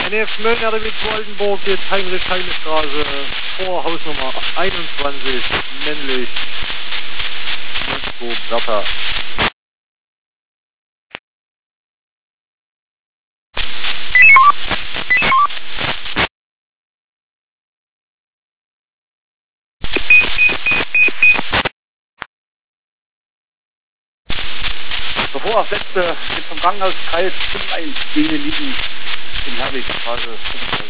NF Mölln-Erwitz Oldenburg, jetzt Heinrich-Heine-Straße, vor Hausnummer 21, männlich, Moskau, Bertha. Bevor das letzte jetzt vom Krankenhaus kalt 5-1 gegen den Liegen in Herwegstraße 35.